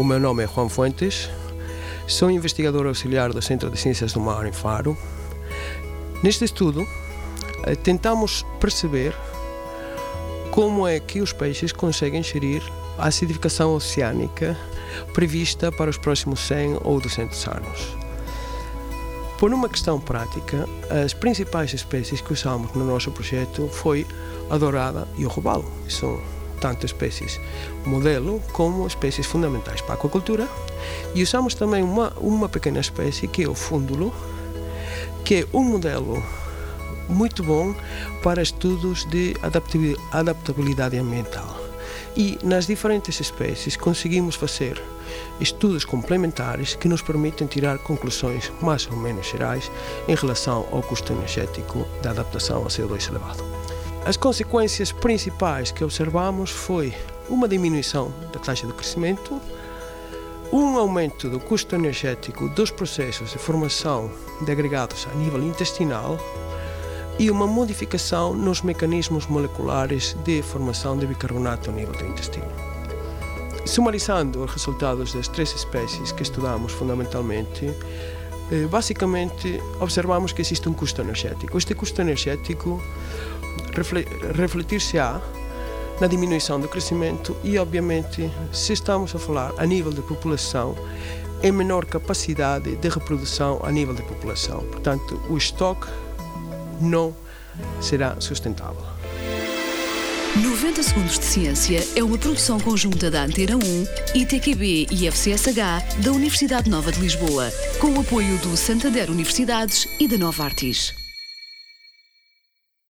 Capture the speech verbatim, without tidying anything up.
O meu nome é Juan Fuentes, sou investigador auxiliar do Centro de Ciências do Mar em Faro. Neste estudo, tentamos perceber como é que os peixes conseguem gerir a acidificação oceânica prevista para os próximos cem ou duzentos anos. Por uma questão prática, as principais espécies que usamos no nosso projeto foi a dourada e o robalo. São tanto espécies modelo como espécies fundamentais para a aquacultura. E usamos também uma, uma pequena espécie que é o fúndulo, que é um modelo muito bom para estudos de adaptabilidade ambiental. E nas diferentes espécies conseguimos fazer estudos complementares que nos permitem tirar conclusões mais ou menos gerais em relação ao custo energético da adaptação a C O dois elevado. As consequências principais que observamos foi uma diminuição da taxa de crescimento, um aumento do custo energético dos processos de formação de agregados a nível intestinal e uma modificação nos mecanismos moleculares de formação de bicarbonato a nível do intestino. Sumarizando os resultados das três espécies que estudamos fundamentalmente, basicamente observamos que existe um custo energético. Este custo energético refletir-se-á na diminuição do crescimento e, obviamente, se estamos a falar a nível de população, em menor capacidade de reprodução a nível de população. Portanto, o estoque não será sustentável. noventa Segundos de Ciência é uma produção conjunta da Antena um, I T Q B e F C S H da Universidade Nova de Lisboa, com o apoio do Santander Universidades e da Nova Artis.